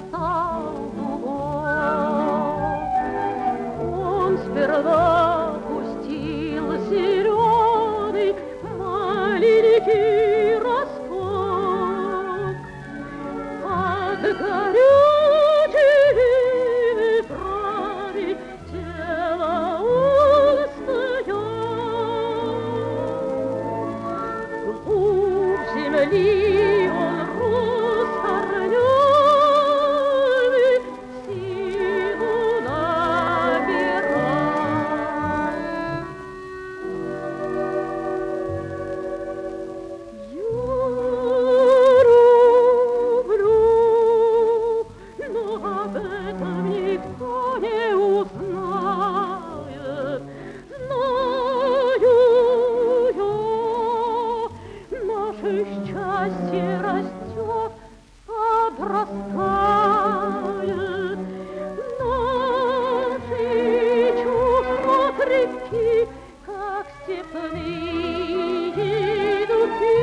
стал дугой. Он сперва пустил зеленый маленький росток от горячей травы тело устает. Глубь земли он рос корнями, силу набирал. Я люблю, но об этом никто не узнает. Знаю я, наше счастье растет, подрастает. Наши чувства крепки, как степные дубки.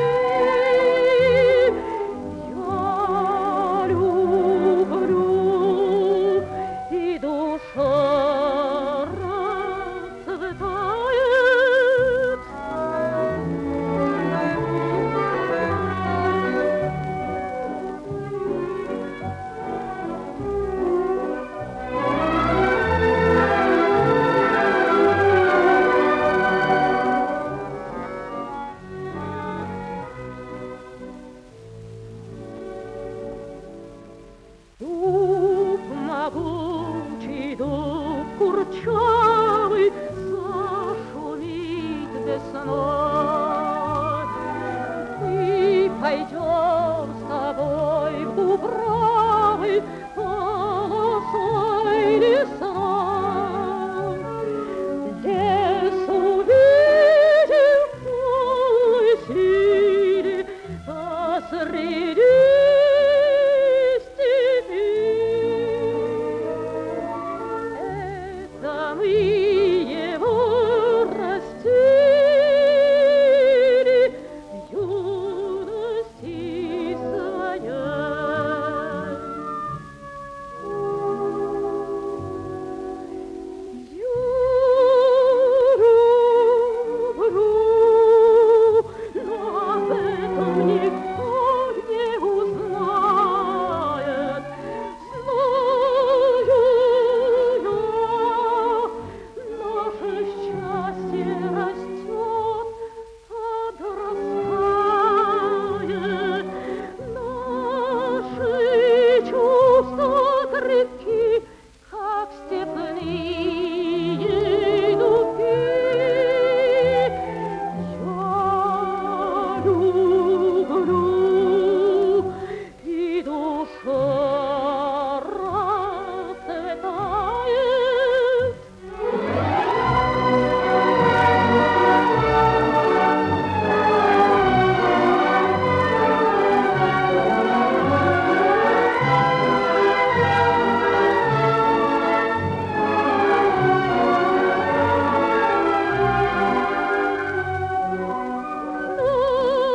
Я люблю, и душа расцветает. Дуб могучий, дуб курчавый, зашумит весной. Мы пойдем с тобой в дубравы полосой лесной. Лес увидим в полной силе посреди степи. Это мы его растили в юности своей. Я люблю, но об этом никто не узнает. Знаю я, наше счастье растет, подрастает. Наши чувства крепки, как степные дубки. Я люблю, и душа расцветает.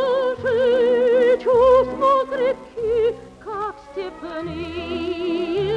Наши чувства крепки, как степные